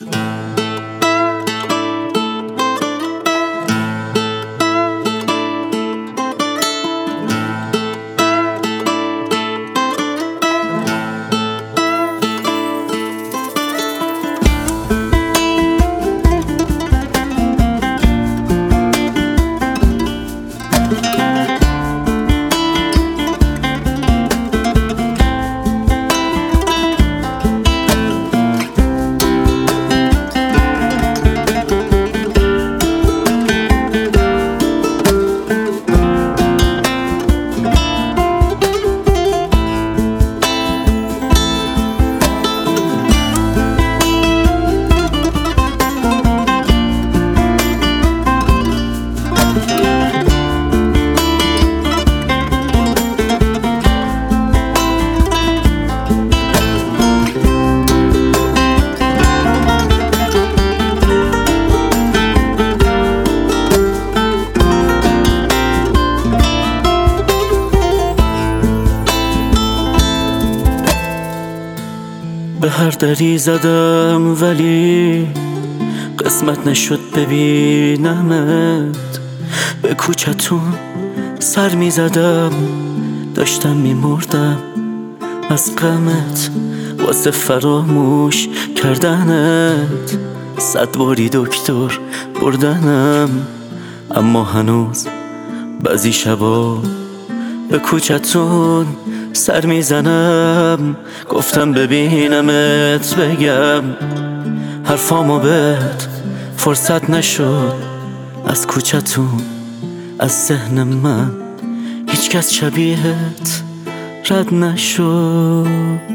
به هر دری زدم ولی قسمت نشد ببینمت. به کوچتون سر می زدم، داشتم می مردم از غمت واسه فراموش کردنت. 100 باری دکتر بردنم، اما هنوز بعضی شبا به کوچتون سر میزنم. گفتم ببینمت بگم حرفامو بهت فرصت نشد. از کوچتون از ذهن من هیچ کس شبیهت رد نشد.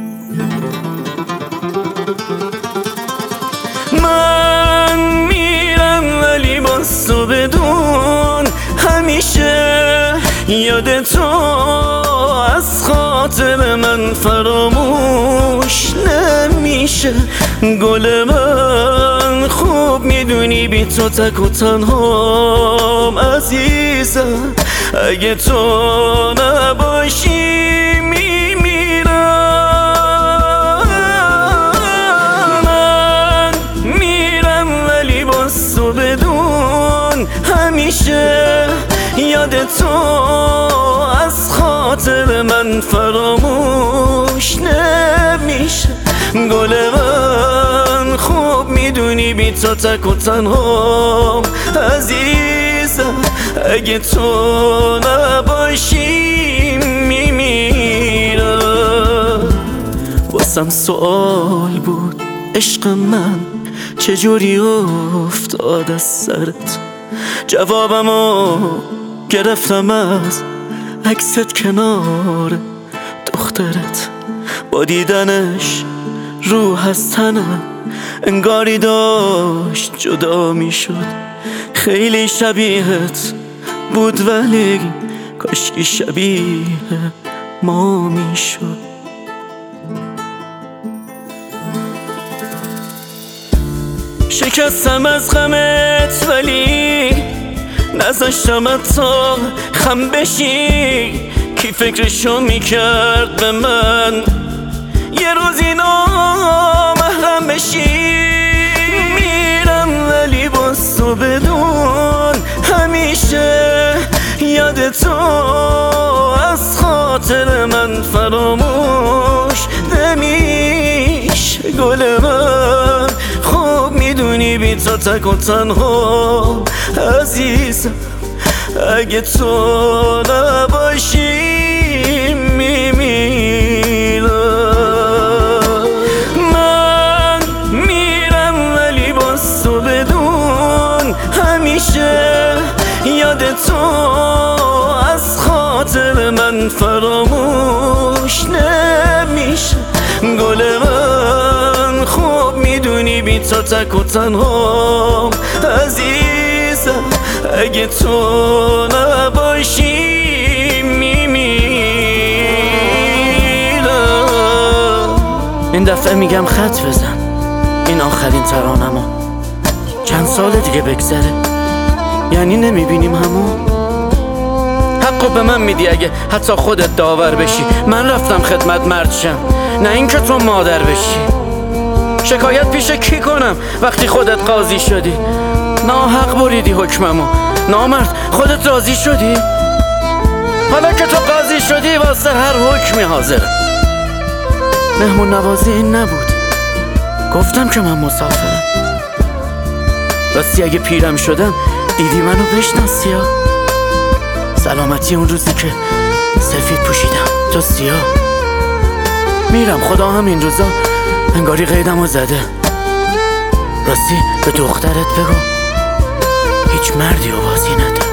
من میرم ولی باز تو بدون همیشه یاد تو از خاطر من فراموش نمیشه. گل من خوب میدونی بی تو تک و تنهام عزیزم. اگه تو نباشی میمیرم. من میرم ولی باز تو بدون همیشه یاد تو از خاطر من فراموش نمیشه. گل من خوب میدونی بی تو تک و تنهام عزیزم. اگه تو نباشی میمیرم. واسم سوال بود عشق من چجوری افتاد از سرت. جوابمو گرفتم از عکست کنار دخترت. با دیدنش روح از تنم انگاری داشت جدا می شد. خیلی شبیهت بود ولی کاشکی شبیه ما می شد. شکستم از غمت ولی نذاشتم تا خم بشی. کی فکرشو میکرد به من یه روزی نامحرم بشی. میرم ولی باز تو بدون همیشه یاد تو از خاطر من فراموش نمیشه. گل من خوب میدونی بی تو تک و تنها عزیزم. اگه تو نباشی میمیرم. من میرم ولی باز تو بدون همیشه یاد تو از خاطر من فراموش نمیشه. گل من خوب میدونی بی تو تک و تنهام عزیزم. اگه تو نباشی میمیرم. این دفعه میگم خط بزن، این آخرین ترانمو. چند سال دیگه بگذره یعنی نمیبینیم همون. حقو به من میدی اگه حتی خودت داور بشی. من رفتم خدمت مرد شم، نه اینکه تو مادر بشی. شکایت پیش کی کنم وقتی خودت قاضی شدی؟ ناحق بریدی حکممو. نامرد خودت راضی شدی؟ حالا که تو قاضی شدی واسه هر حکمی حاضرم. مهمون نوازی این نبود. گفتم که من مسافرم. راستی اگه پیرم شدم دیدی منو بشناسی ها. سلامتی اون روزی که سفید پوشیدم تو سیاه. میرم خدا هم این روزا انگاری قیدمو زده. راستی به دخترت بگو هیچ مردی و بازی نداره.